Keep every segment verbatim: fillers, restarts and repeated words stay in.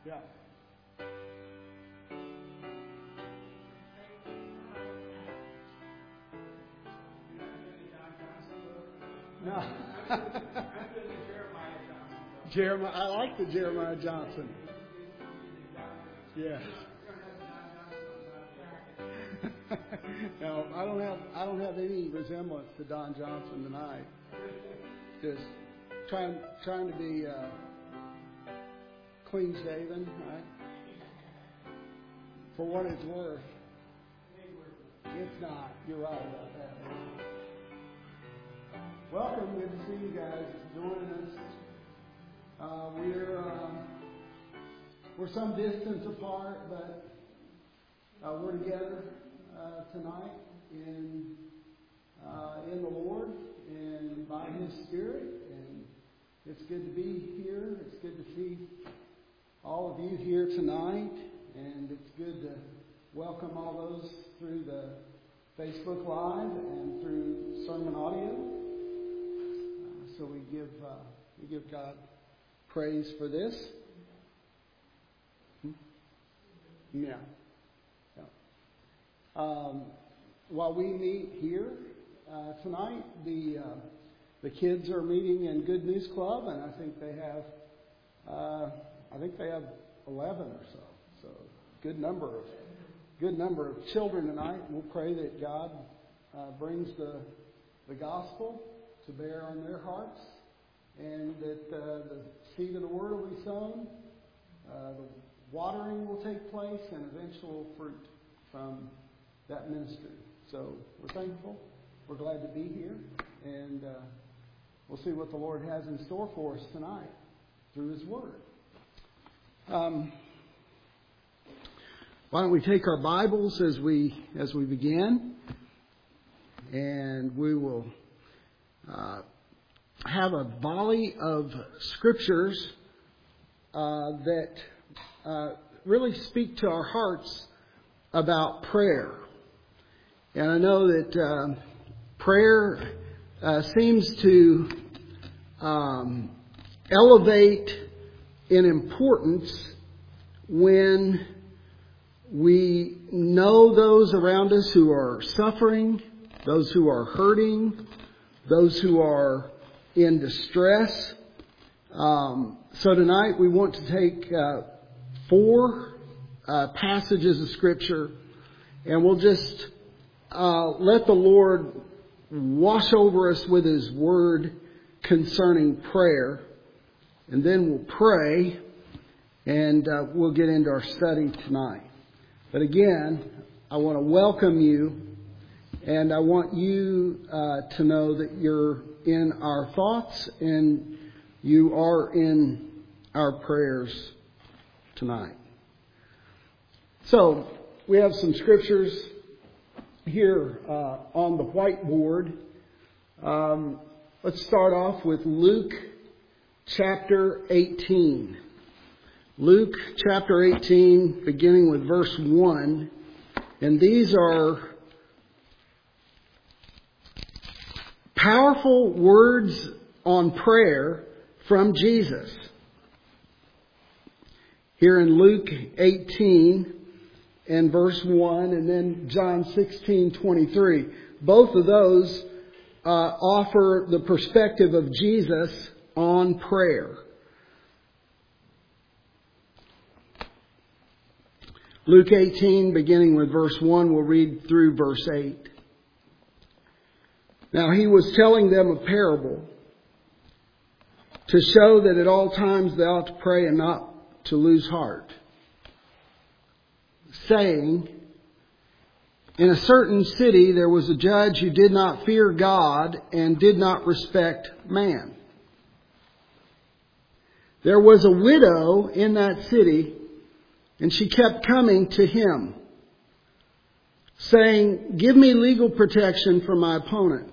Yeah. No. Jeremiah, I like the Jeremiah Johnson. Yeah. No, I don't have I don't have any resemblance to Don Johnson tonight. Just trying trying to be uh, clean shaven, right? For what it's worth, it's not. You're right about that. Welcome, good to see you guys joining us. Uh, we're um, we're some distance apart, but uh, we're together uh, tonight in uh, in the Lord and by His Spirit, and it's good to be here. It's good to see all of you here tonight, and it's good to welcome all those through the Facebook Live and through sermon audio. Uh, so we give uh, we give God praise for this. Hmm? Yeah. yeah. Um, while we meet here uh, tonight, the uh, the kids are meeting in Good News Club, and I think they have uh, I think they have eleven or so. So good number of good number of children tonight. We'll pray that God uh, brings the the gospel to bear on their hearts, and that uh, the seed of the word will be sown, uh, the watering will take place, and eventual fruit from that ministry. So we're thankful. We're glad to be here, and uh, we'll see what the Lord has in store for us tonight through His Word. Um, why don't we take our Bibles as we as we begin, and we will uh, have a volley of scriptures uh, that uh, really speak to our hearts about prayer. And I know that uh, prayer uh, seems to um, elevate in importance when we know those around us who are suffering, those who are hurting, those who are in distress. Um, so tonight we want to take uh, four uh, passages of Scripture, and we'll just uh, let the Lord wash over us with His Word concerning prayer, and then we'll pray, and uh, we'll get into our study tonight. But again, I want to welcome you, and I want you uh, to know that you're in our thoughts and you are in our prayers tonight. So, we have some scriptures here uh, on the whiteboard. Um, let's start off with Luke chapter eighteen. Luke chapter eighteen, beginning with verse one. And these are powerful words on prayer from Jesus. Here in Luke eighteen and verse one, and then John sixteen twenty-three. Both of those uh, offer the perspective of Jesus on prayer. Luke eighteen, beginning with verse one, we'll read through verse eight. Now he was telling them a parable to show that at all times they ought to pray and not to lose heart, saying, in a certain city there was a judge who did not fear God and did not respect man. There was a widow in that city, and she kept coming to him, saying, give me legal protection from my opponent.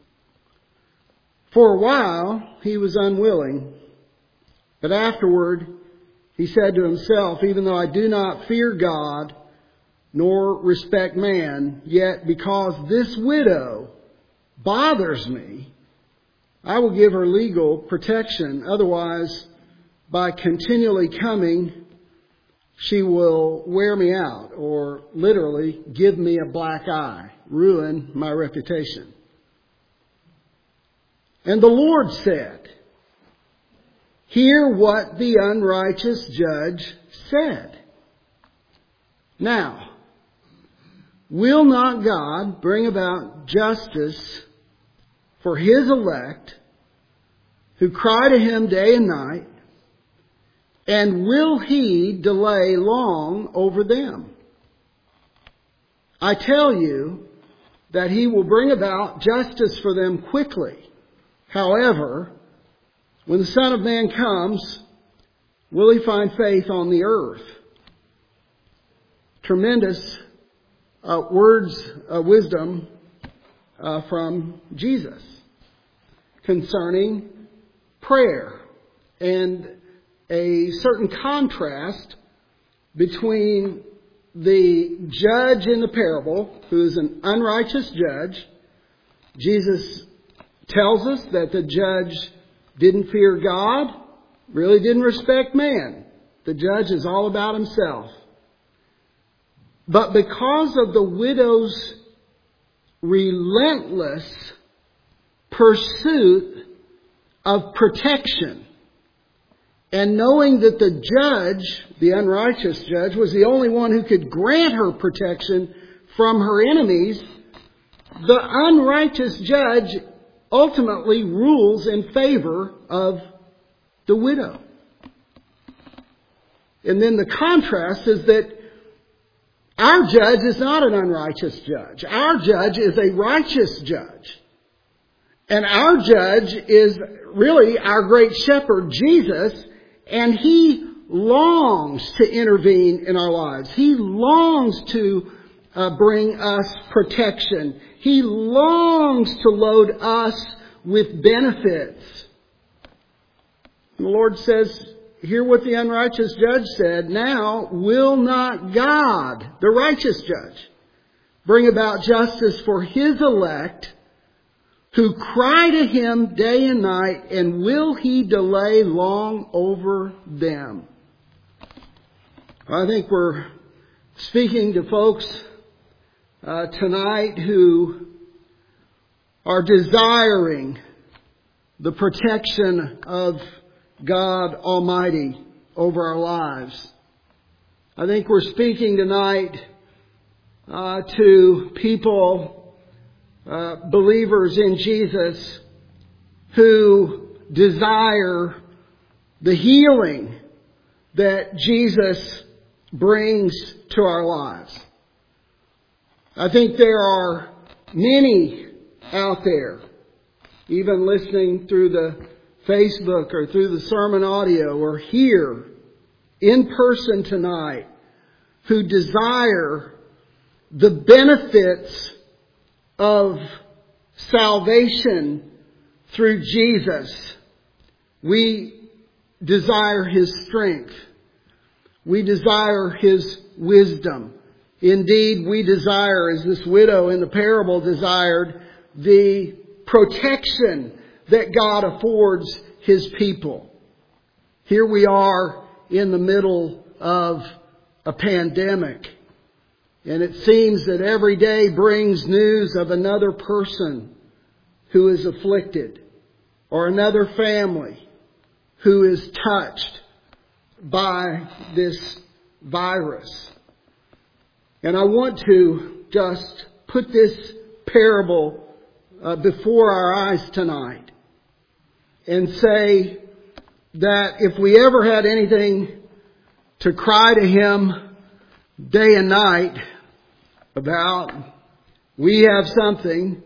For a while he was unwilling, but afterward he said to himself, even though I do not fear God nor respect man, yet because this widow bothers me, I will give her legal protection. Otherwise, by continually coming, she will wear me out, or literally give me a black eye, ruin my reputation. And the Lord said, hear what the unrighteous judge said. Now, will not God bring about justice for His elect who cry to Him day and night? And will He delay long over them? I tell you that He will bring about justice for them quickly. However, when the Son of Man comes, will He find faith on the earth? Tremendous uh, words of wisdom uh, from Jesus concerning prayer, and a certain contrast between the judge in the parable, who is an unrighteous judge. Jesus tells us that the judge didn't fear God, really didn't respect man. The judge is all about himself. But because of the widow's relentless pursuit of protection, and knowing that the judge, the unrighteous judge, was the only one who could grant her protection from her enemies, the unrighteous judge ultimately rules in favor of the widow. And then the contrast is that our judge is not an unrighteous judge. Our judge is a righteous judge. And our judge is really our great shepherd, Jesus, and He longs to intervene in our lives. He longs to uh, bring us protection. He longs to load us with benefits. And the Lord says, hear what the unrighteous judge said. Now, will not God, the righteous judge, bring about justice for His elect who cry to Him day and night, and will He delay long over them? I think we're speaking to folks uh, tonight who are desiring the protection of God Almighty over our lives. I think we're speaking tonight uh, to people, uh, believers in Jesus, who desire the healing that Jesus brings to our lives. I think there are many out there, even listening through the Facebook or through the sermon audio or here in person tonight, who desire the benefits of salvation through Jesus. We desire His strength. We desire His wisdom. Indeed, we desire, as this widow in the parable desired, the protection that God affords His people. Here we are in the middle of a pandemic, and it seems that every day brings news of another person who is afflicted, or another family who is touched by this virus. And I want to just put this parable uh, before our eyes tonight and say that if we ever had anything to cry to Him day and night about, we have something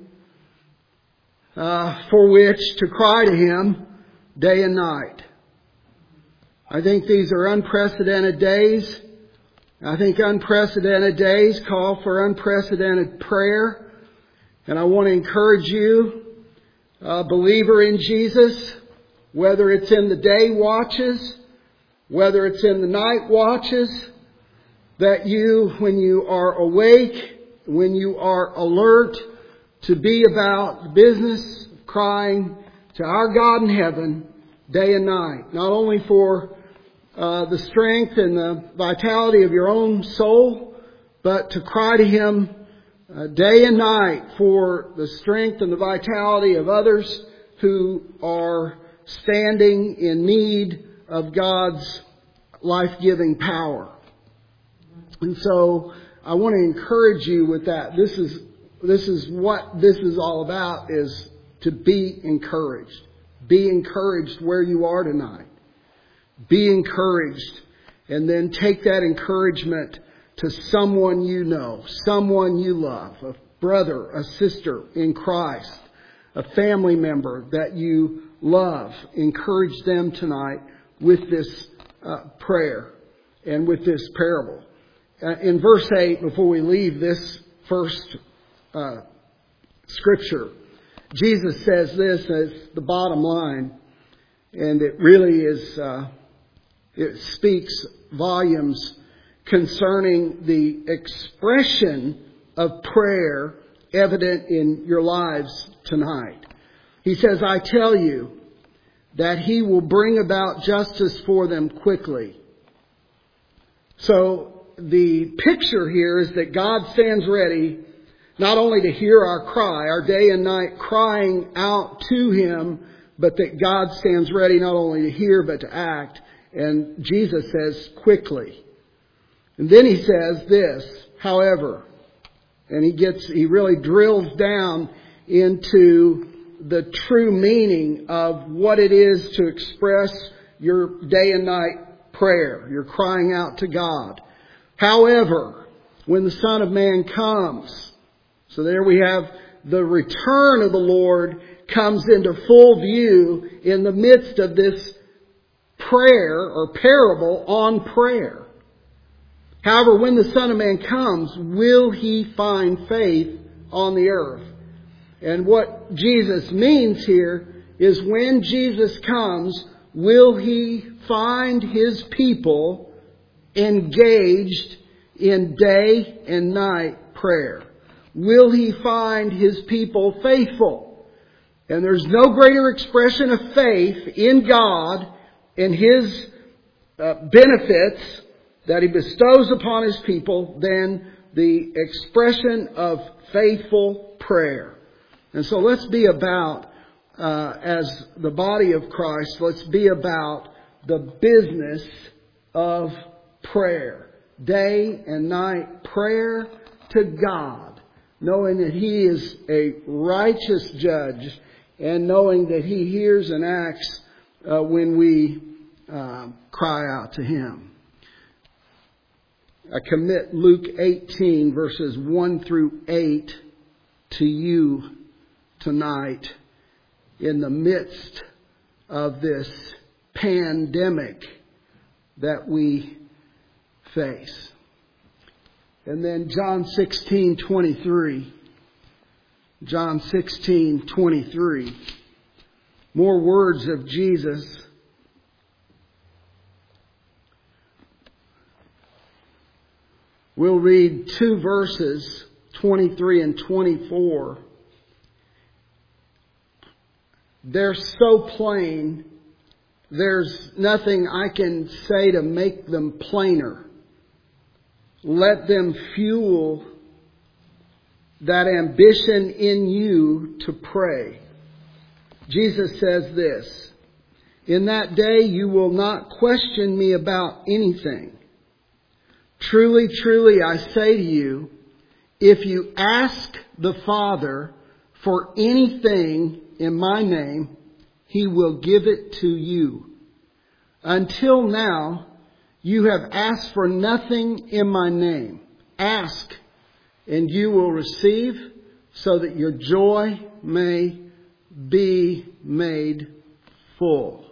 uh, for which to cry to Him day and night. I think these are unprecedented days. I think unprecedented days call for unprecedented prayer. And I want to encourage you, a believer in Jesus, whether it's in the day watches, whether it's in the night watches, that you, when you are awake, when you are alert, to be about the business of crying to our God in heaven day and night. Not only for uh, the strength and the vitality of your own soul, but to cry to Him uh, day and night for the strength and the vitality of others who are standing in need of God's life-giving power. And so I want to encourage you with that. This is this is what this is all about, is to be encouraged. Be encouraged where you are tonight. Be encouraged, and then take that encouragement to someone you know, someone you love, a brother, a sister in Christ, a family member that you love. Encourage them tonight with this uh, prayer and with this parable. Uh, in verse eight, before we leave this first uh, scripture, Jesus says this as the bottom line, and it really is, uh, it speaks volumes concerning the expression of prayer evident in your lives tonight. He says, I tell you that He will bring about justice for them quickly. So the picture here is that God stands ready not only to hear our cry, our day and night crying out to Him, but that God stands ready not only to hear but to act. And Jesus says, quickly. And then He says this, however, and he gets, he really drills down into the true meaning of what it is to express your day and night prayer. You're crying out to God. However, when the Son of Man comes, so there we have the return of the Lord comes into full view in the midst of this prayer or parable on prayer. However, when the Son of Man comes, will He find faith on the earth? And what Jesus means here is when Jesus comes, will He find His people engaged in day and night prayer? Will He find His people faithful? And there's no greater expression of faith in God and His uh, benefits that He bestows upon His people than the expression of faithful prayer. And so let's be about, uh, as the body of Christ, let's be about the business of prayer. Day and night prayer to God, knowing that He is a righteous judge and knowing that He hears and acts uh, when we uh, cry out to Him. I commit Luke eighteen verses one through eight to you tonight in the midst of this pandemic that we face. And then John sixteen twenty-three. John sixteen twenty-three. More words of Jesus. We'll read two verses, twenty-three and twenty-four. They're so plain, there's nothing I can say to make them plainer. Let them fuel that ambition in you to pray. Jesus says this, in that day you will not question me about anything. Truly, truly, I say to you, if you ask the Father for anything in my name, He will give it to you. Until now, you have asked for nothing in my name. Ask, and you will receive, so that your joy may be made full.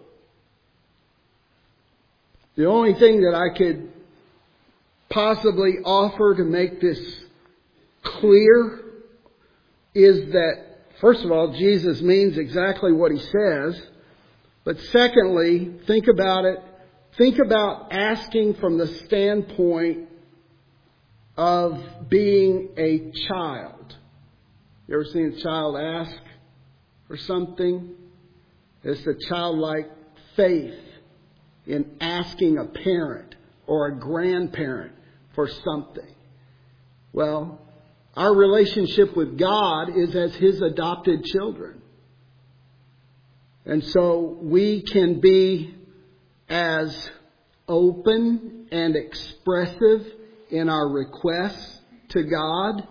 The only thing that I could possibly offer to make this clear is that, first of all, Jesus means exactly what He says. But secondly, think about it. Think about asking from the standpoint of being a child. You ever seen a child ask for something? It's the childlike faith in asking a parent or a grandparent for something? Well, our relationship with God is as His adopted children. And so we can be as open and expressive in our requests to God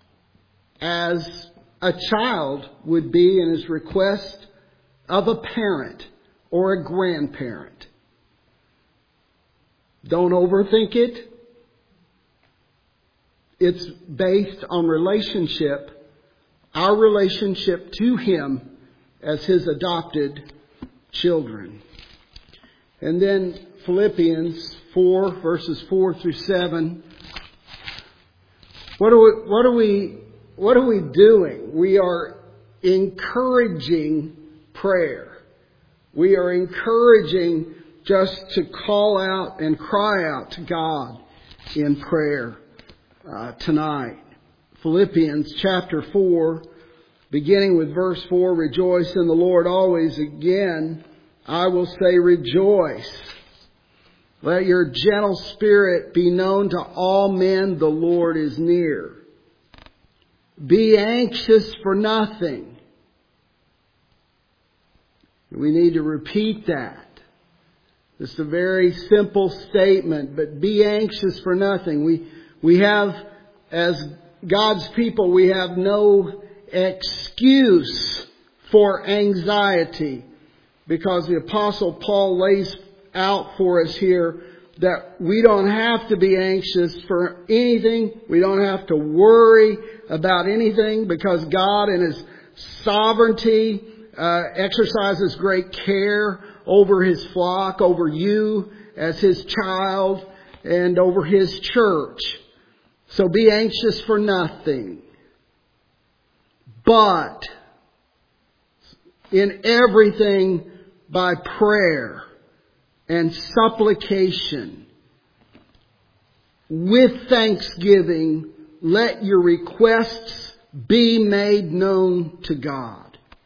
as a child would be in his request of a parent or a grandparent. Don't overthink it. It's based on relationship, our relationship to Him as His adopted children. And then Philippians four, verses four through seven. What are we, what are we, what are we doing? We are encouraging prayer. We are encouraging just to call out and cry out to God in prayer uh, tonight. Philippians chapter four, beginning with verse four, rejoice in the Lord always. Again, I will say rejoice. Let your gentle spirit be known to all men. The Lord is near. Be anxious for nothing. We need to repeat that. It's a very simple statement, but be anxious for nothing. We, we have, as God's people, we have no excuse for anxiety, because the Apostle Paul lays out for us here that we don't have to be anxious for anything. We don't have to worry about anything, because God in His sovereignty uh, exercises great care over His flock, over you as His child, and over His church. So be anxious for nothing, but in everything by prayer and supplication, with thanksgiving, let your requests be made known to God.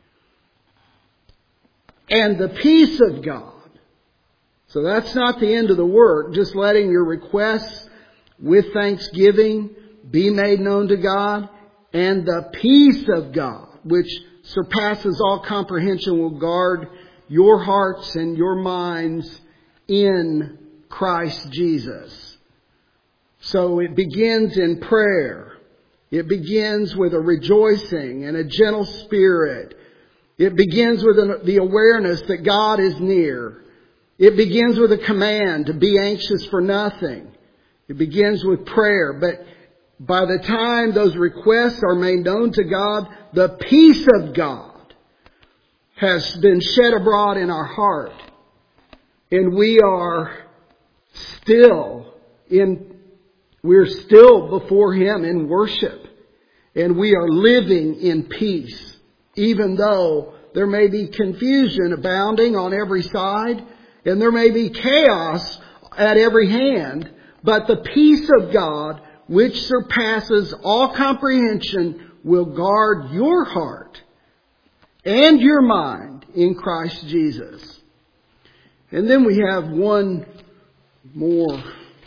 And the peace of God. So that's not the end of the work, just letting your requests with thanksgiving be made known to God. And the peace of God, which surpasses all comprehension, will guard your hearts and your minds in Christ Jesus. So it begins in prayer. It begins with a rejoicing and a gentle spirit. It begins with the awareness that God is near. It begins with a command to be anxious for nothing. It begins with prayer. But by the time those requests are made known to God, the peace of God has been shed abroad in our heart. And we are still in, we're still before Him in worship. And we are living in peace, even though there may be confusion abounding on every side, and there may be chaos at every hand. But the peace of God, which surpasses all comprehension, will guard your heart and your mind in Christ Jesus. And then we have one more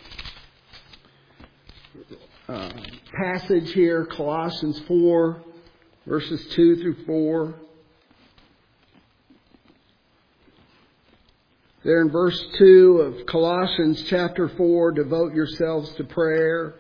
uh, passage here, Colossians four, verses two through four. There in verse two of Colossians chapter four, devote yourselves to prayer.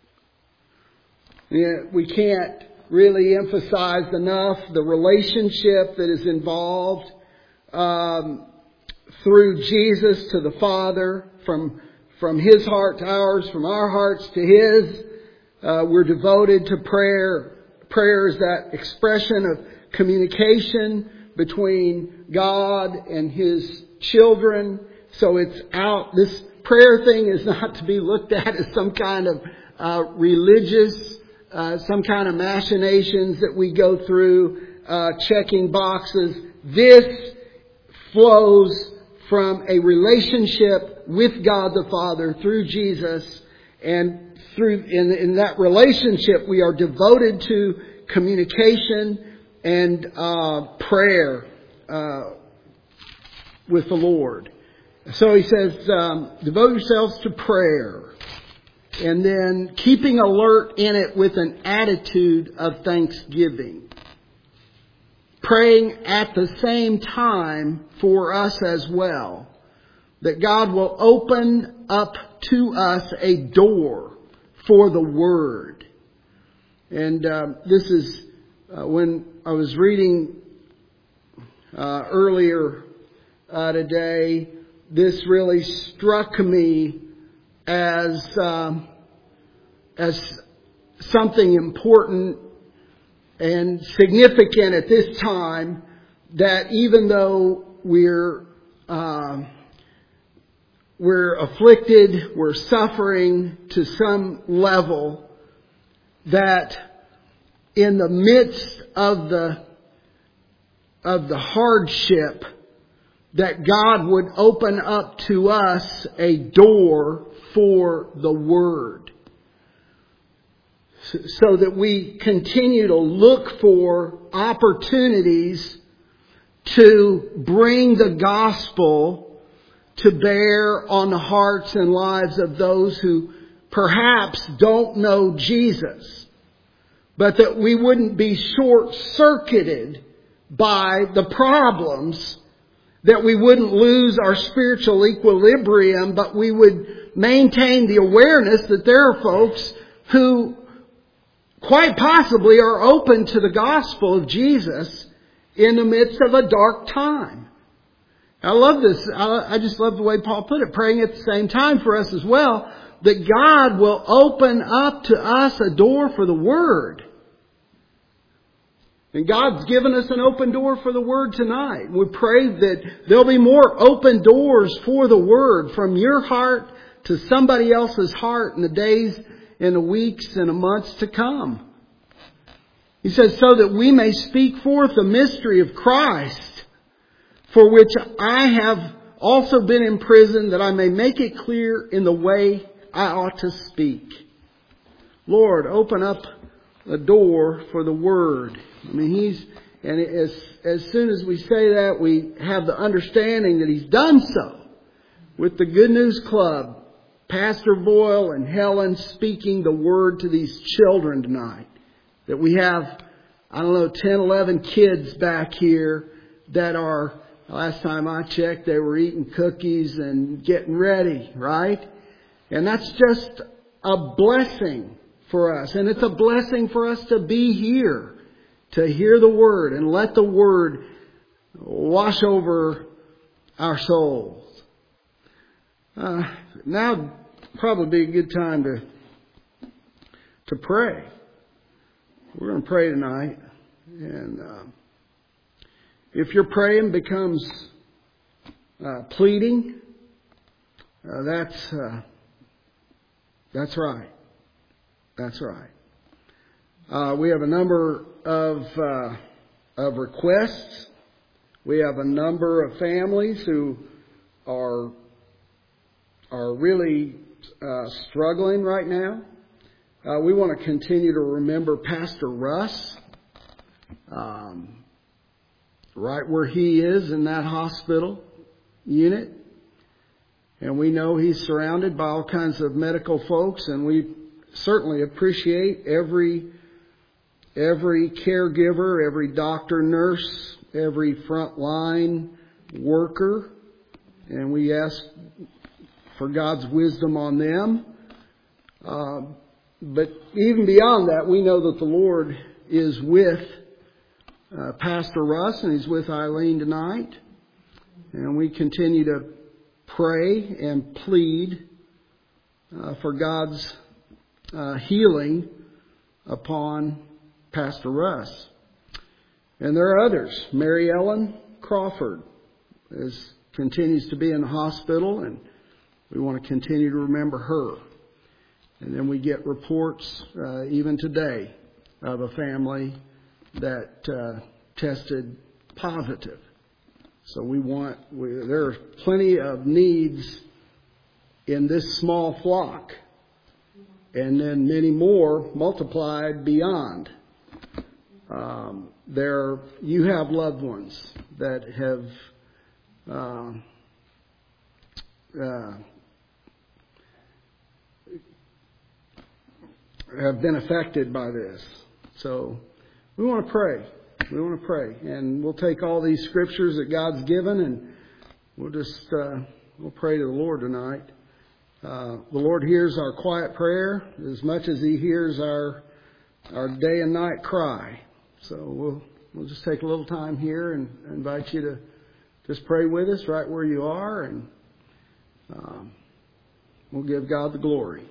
We can't really emphasize enough the relationship that is involved um, through Jesus to the Father, from from His heart to ours, from our hearts to His. Uh, we're devoted to prayer. Prayer is that expression of communication between God and His children. So it's out. This prayer thing is not to be looked at as some kind of uh, religious, uh, some kind of machinations that we go through, uh, checking boxes. This flows from a relationship with God the Father through Jesus, and through in, in that relationship we are devoted to communication and uh, prayer uh, with the Lord. So he says, um, devote yourselves to prayer. And then keeping alert in it with an attitude of thanksgiving. Praying at the same time for us as well. That God will open up to us a door for the Word. And uh, this is uh, when I was reading uh, earlier uh, today, this really struck me as um, as something important and significant at this time, that even though we're uh, we're afflicted, we're suffering to some level, that in the midst of the of the hardship, that God would open up to us a door for the Word. So that we continue to look for opportunities to bring the gospel to bear on the hearts and lives of those who perhaps don't know Jesus. But that we wouldn't be short-circuited by the problems, that we wouldn't lose our spiritual equilibrium, but we would maintain the awareness that there are folks who quite possibly are open to the gospel of Jesus in the midst of a dark time. I love this. I just love the way Paul put it, praying at the same time for us as well, that God will open up to us a door for the Word. And God's given us an open door for the Word tonight. We pray that there'll be more open doors for the Word from your heart to somebody else's heart in the days, in the weeks, and the months to come. He says, so that we may speak forth the mystery of Christ, for which I have also been imprisoned, that I may make it clear in the way I ought to speak. Lord, open up a door for the Word. I mean, He's, and as, as soon as we say that, we have the understanding that He's done so with the Good News Club. Pastor Boyle and Helen speaking the Word to these children tonight. That we have, I don't know, ten, eleven kids back here that are, last time I checked, they were eating cookies and getting ready, right? And that's just a blessing for us. And it's a blessing for us to be here, to hear the Word and let the Word wash over our souls. Uh, now probably be a good time to to pray. We're going to pray tonight, and uh, if your praying becomes uh, pleading, uh, that's uh, that's right. That's right. Uh, we have a number of uh, of requests. We have a number of families who are are really uh, struggling right now. Uh, we want to continue to remember Pastor Russ, um, right where he is in that hospital unit. And we know he's surrounded by all kinds of medical folks, and we certainly appreciate every every caregiver, every doctor, nurse, every frontline worker. And we ask for God's wisdom on them. Uh, but even beyond that, we know that the Lord is with uh, Pastor Russ, and He's with Eileen tonight. And we continue to pray and plead uh, for God's uh, healing upon Pastor Russ. And there are others. Mary Ellen Crawford is, continues to be in the hospital, and we want to continue to remember her. And then we get reports, uh, even today, of a family that uh, tested positive. So we want, we, there are plenty of needs in this small flock, and then many more multiplied beyond. Um, there, you have loved ones that have uh, uh, have been affected by this. So we want to pray. We want to pray. And we'll take all these scriptures that God's given and we'll just uh, we'll pray to the Lord tonight. Uh, the Lord hears our quiet prayer as much as He hears our our day and night cry. So we'll we'll just take a little time here and invite you to just pray with us right where you are, and um, we'll give God the glory.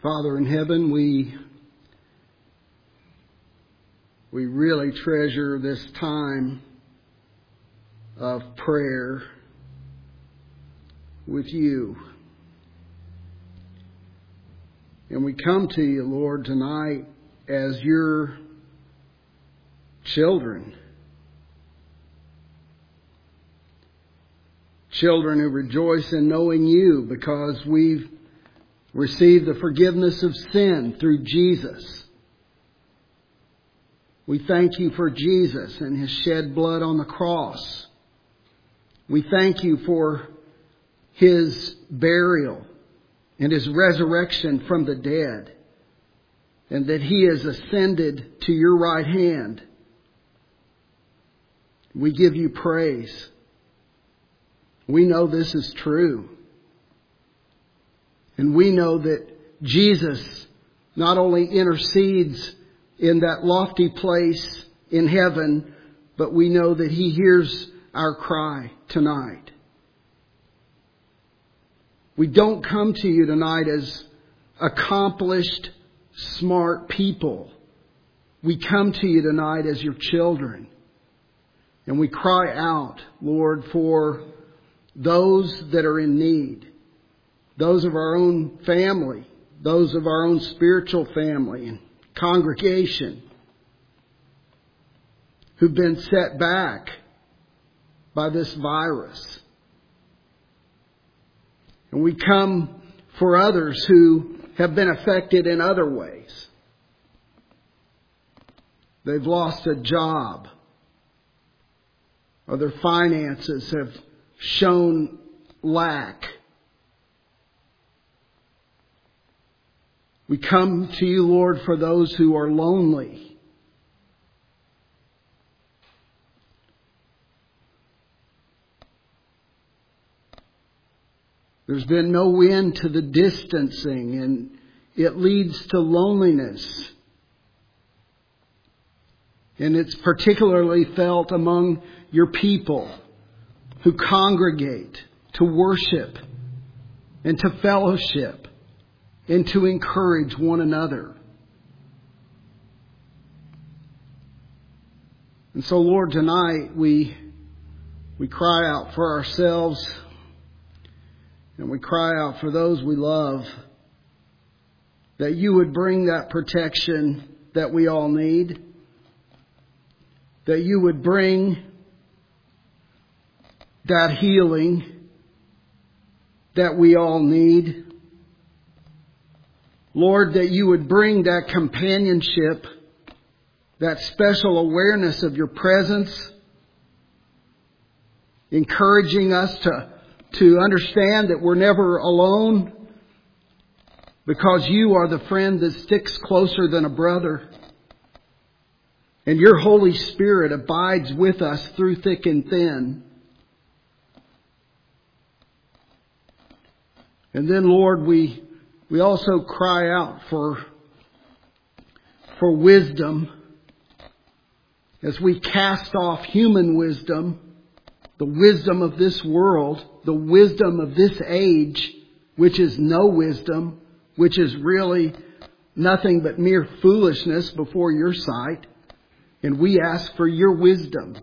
Father in heaven, we we really treasure this time of prayer with you. And we come to you, Lord, tonight as your children. Children who rejoice in knowing you because we've received the forgiveness of sin through Jesus. We thank you for Jesus and His shed blood on the cross. We thank you for His burial and His resurrection from the dead, and that He has ascended to your right hand. We give you praise. We know this is true. And we know that Jesus not only intercedes in that lofty place in heaven, but we know that He hears our cry tonight. We don't come to you tonight as accomplished, smart people. We come to you tonight as your children. And we cry out, Lord, for those that are in need. Those of our own family, those of our own spiritual family and congregation who've been set back by this virus. And we come for others who have been affected in other ways. They've lost a job, or their finances have shown lack. We come to you, Lord, for those who are lonely. There's been no end to the distancing, and it leads to loneliness. And it's particularly felt among your people who congregate to worship and to fellowship and to encourage one another. And so, Lord, tonight we we cry out for ourselves, and we cry out for those we love, that you would bring that protection that we all need, that you would bring that healing that we all need. Lord, that you would bring that companionship, that special awareness of your presence, encouraging us to, to understand that we're never alone because you are the friend that sticks closer than a brother. And your Holy Spirit abides with us through thick and thin. And then, Lord, we we also cry out for, for wisdom as we cast off human wisdom, the wisdom of this world, the wisdom of this age, which is no wisdom, which is really nothing but mere foolishness before your sight. And we ask for your wisdom.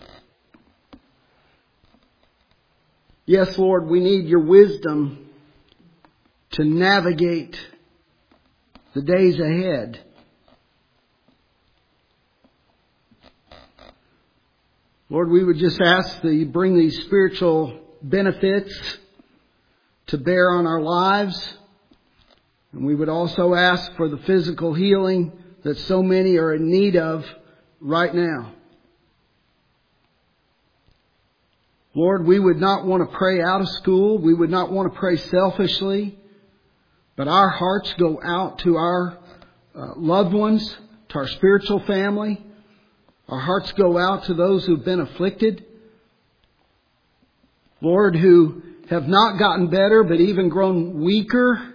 Yes, Lord, we need your wisdom to navigate the days ahead. Lord, we would just ask that you bring these spiritual benefits to bear on our lives. And we would also ask for the physical healing that so many are in need of right now. Lord, we would not want to pray out of school. We would not want to pray selfishly. But our hearts go out to our uh, loved ones, to our spiritual family. Our hearts go out to those who've been afflicted. Lord, who have not gotten better, but even grown weaker.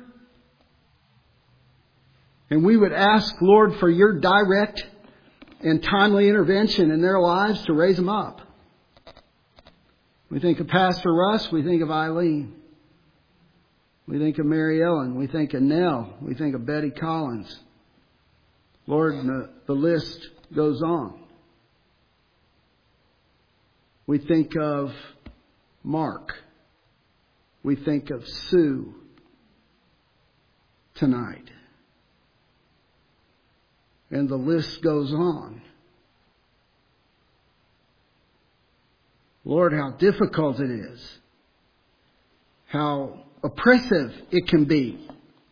And we would ask, Lord, for your direct and timely intervention in their lives to raise them up. We think of Pastor Russ. We think of Eileen. We think of Mary Ellen. We think of Nell. We think of Betty Collins. Lord, the, the list goes on. We think of Mark. We think of Sue tonight. And the list goes on. Lord, how difficult it is. How oppressive it can be.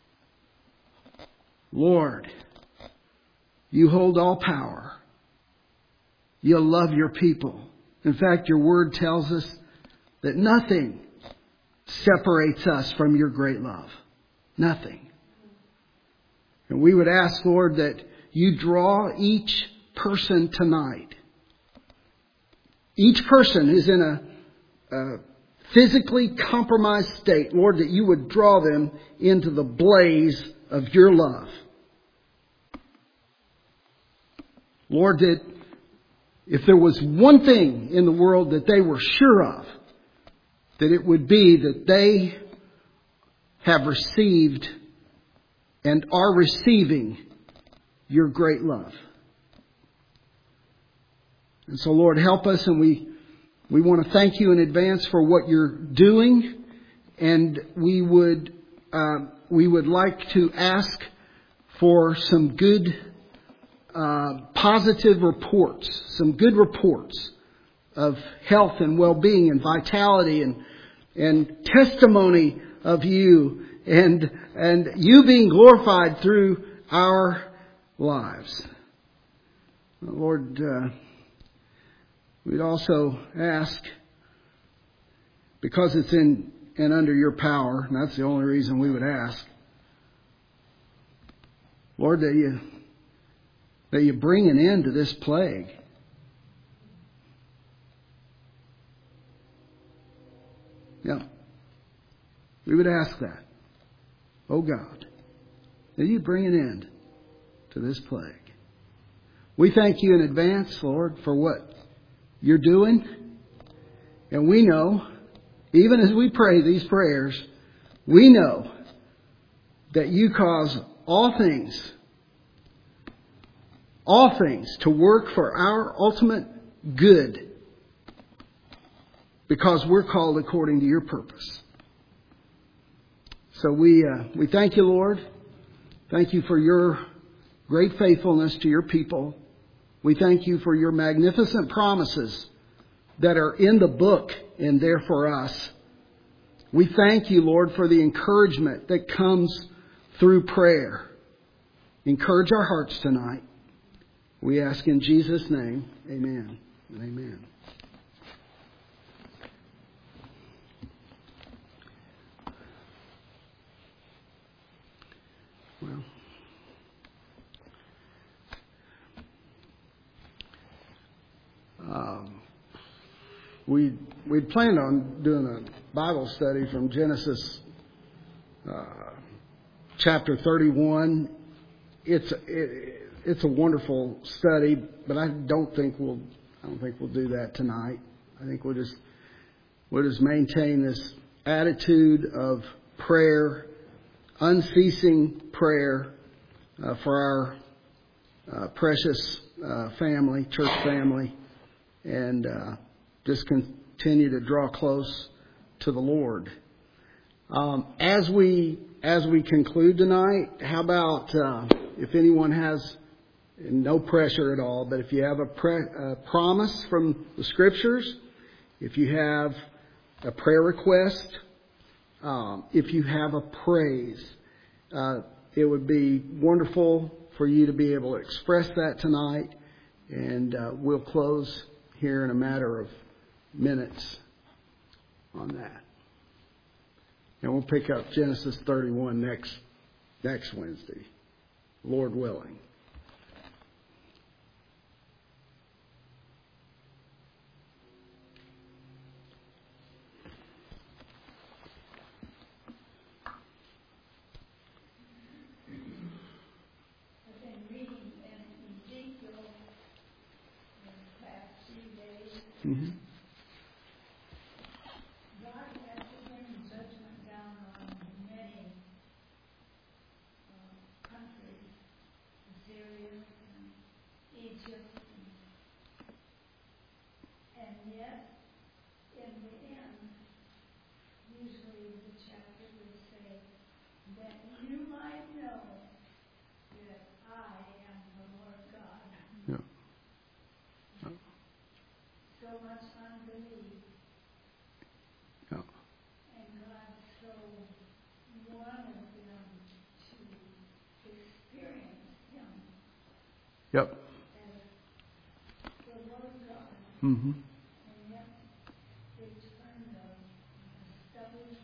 Lord, you hold all power. You love your people. In fact, your word tells us that nothing separates us from your great love. Nothing. And we would ask, Lord, that you draw each person tonight. Each person is in a, a physically compromised state. Lord, that you would draw them into the blaze of your love. Lord, that if there was one thing in the world that they were sure of, that it would be that they have received and are receiving your great love. And so, Lord, help us, and we we want to thank you in advance for what you're doing, and we would uh, we would like to ask for some good, uh, positive reports, some good reports of health and well-being and vitality and and testimony of you and and you being glorified through our lives. Lord, uh, we'd also ask, because it's in and under your power, and that's the only reason we would ask, Lord, that you that you bring an end to this plague. Yeah. We would ask that. Oh God, that you bring an end to this plague. We thank you in advance, Lord, for what you're doing. And we know, even as we pray these prayers, we know that you cause all things, all things to work for our ultimate good, because we're called according to your purpose. So we uh, we thank you, Lord. Thank you for your great faithfulness to your people. We thank you for your magnificent promises that are in the book and there for us. We thank you, Lord, for the encouragement that comes through prayer. Encourage our hearts tonight. We ask in Jesus' name, amen and amen. Well, um, we we'd planned on doing a Bible study from Genesis uh, chapter thirty-one. It's it, it's a wonderful study, but I don't think we'll I don't think we'll do that tonight. I think we'll just we'll just maintain this attitude of prayer, unceasing prayer uh, for our uh, precious uh, family, church family, and uh, just continue to draw close to the Lord. Um, as we as we conclude tonight, how about uh, if anyone has, no pressure at all, but if you have a, pre- a promise from the Scriptures, if you have a prayer request, um, if you have a praise, uh, it would be wonderful for you to be able to express that tonight. And uh, we'll close here in a matter of minutes on that. And we'll pick up Genesis thirty-one next next Wednesday, Lord willing. Mm-hmm. God has to bring judgment down on many shifting. And yet, in the end, usually the chapter would say, that you might know that I am the Lord God. Yeah. So much unbelief. Yeah. And God so wanted them to experience Him Yep. as the Lord God. Mm-hmm. And yet they turned a, a stubborn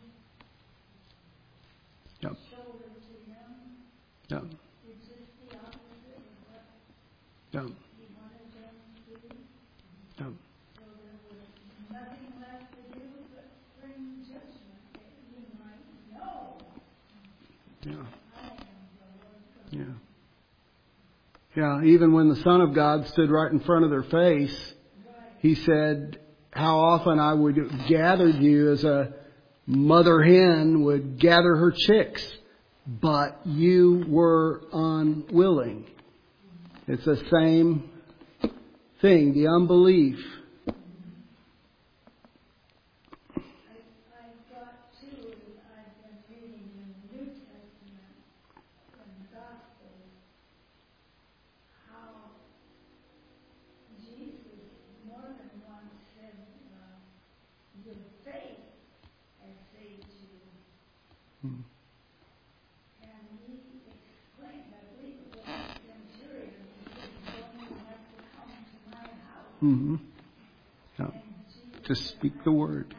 Yep. shoulder to Him. Yep. Did just the opposite of what Yep. He wanted them to do. Yep. So there was nothing left to do but bring judgment that He might know Yeah. I am the Lord God. Yeah. Yeah, even when the Son of God stood right in front of their face, He said, how often I would have gathered you as a mother hen would gather her chicks, but you were unwilling. It's the same thing, the unbelief. Mm-hmm. Yeah. To speak the word.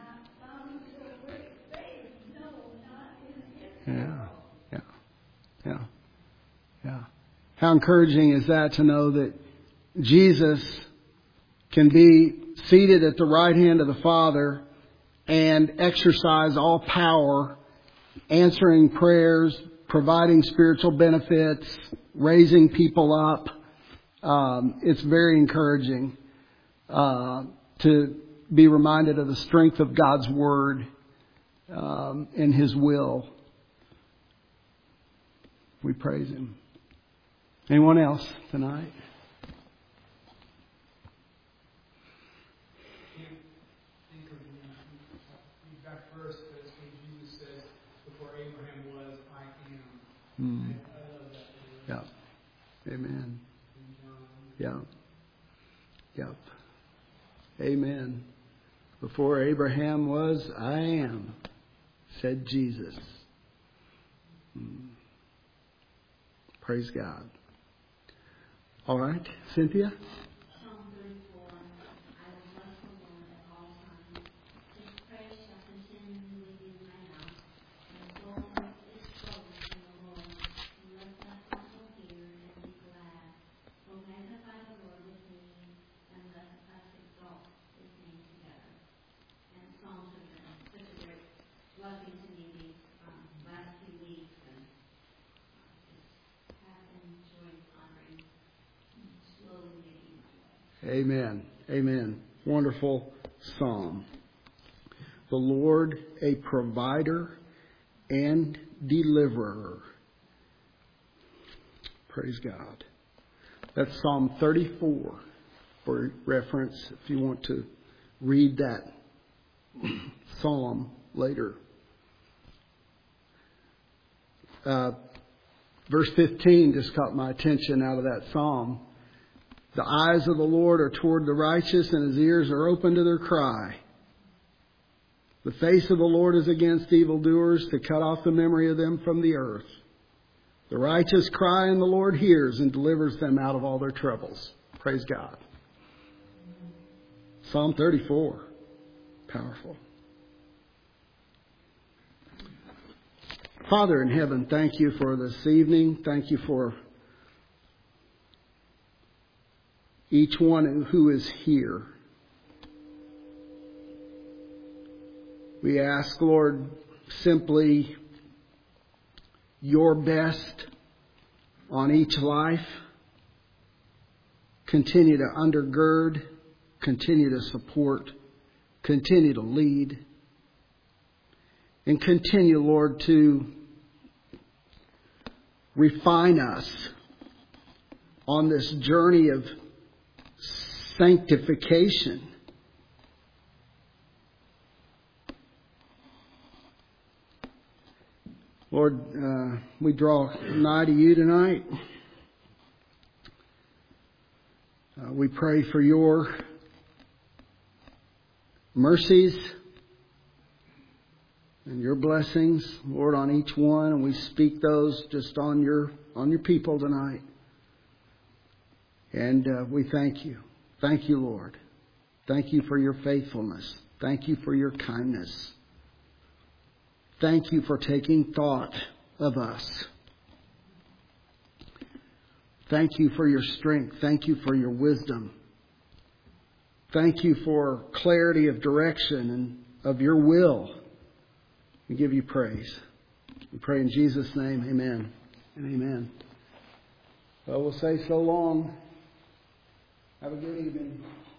Yeah. Yeah. Yeah. Yeah. How encouraging is that to know that Jesus can be seated at the right hand of the Father and exercise all power, answering prayers, providing spiritual benefits, raising people up. Um, it's very encouraging uh, to be reminded of the strength of God's Word um, and His will. We praise Him. Anyone else tonight? Mm. Yeah. Amen. Yeah. Yep. Amen. Before Abraham was, I am, said Jesus. Mm. Praise God. All right, Cynthia? Amen. Amen. Wonderful psalm. The Lord, a provider and deliverer. Praise God. That's Psalm thirty-four for reference if you want to read that psalm later. Uh, verse fifteen just caught my attention out of that psalm. The eyes of the Lord are toward the righteous, and His ears are open to their cry. The face of the Lord is against evildoers, to cut off the memory of them from the earth. The righteous cry, and the Lord hears and delivers them out of all their troubles. Praise God. Psalm thirty-four. Powerful. Father in heaven, thank You for this evening. Thank You for each one who is here. We ask, Lord, simply Your best on each life. Continue to undergird, continue to support, continue to lead, and continue, Lord, to refine us on this journey of sanctification. Lord, uh, we draw nigh to you tonight. Uh, we pray for your mercies and your blessings, Lord, on each one, and we speak those just on your on your people tonight. And uh, we thank you. Thank you, Lord. Thank you for your faithfulness. Thank you for your kindness. Thank you for taking thought of us. Thank you for your strength. Thank you for your wisdom. Thank you for clarity of direction and of your will. We give you praise. We pray in Jesus' name, amen and amen. Well, we'll say so long. Have a good evening.